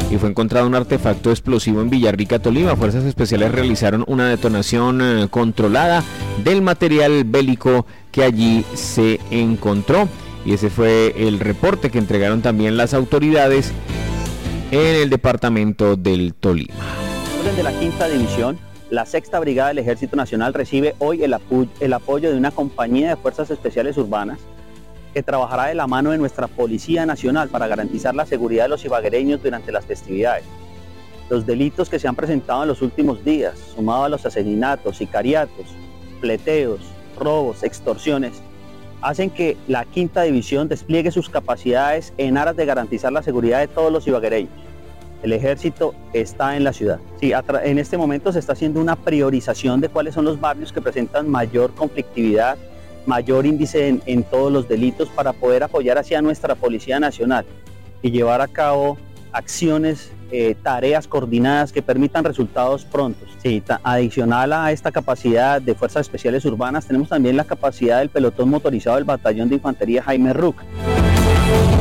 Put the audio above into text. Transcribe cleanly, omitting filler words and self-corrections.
y fue encontrado un artefacto explosivo en Villarrica, Tolima. Fuerzas especiales realizaron una detonación controlada del material bélico que allí se encontró. Y ese fue el reporte que entregaron también las autoridades en el departamento del Tolima. Orden de la Quinta División, la Sexta Brigada del Ejército Nacional recibe hoy el apoyo de una compañía de Fuerzas Especiales Urbanas que trabajará de la mano de nuestra Policía Nacional para garantizar la seguridad de los ibaguereños durante las festividades. Los delitos que se han presentado en los últimos días, sumado a los asesinatos, sicariatos, pleteos, robos, extorsiones, hacen que la Quinta División despliegue sus capacidades en aras de garantizar la seguridad de todos los ibaguereños. El ejército está en la ciudad. Sí, en este momento se está haciendo una priorización de cuáles son los barrios que presentan mayor conflictividad, mayor índice en todos los delitos, para poder apoyar hacia nuestra Policía Nacional y llevar a cabo acciones, tareas coordinadas que permitan resultados prontos. Sí, adicional a esta capacidad de Fuerzas Especiales Urbanas, tenemos también la capacidad del pelotón motorizado del Batallón de Infantería Jaime Ruc.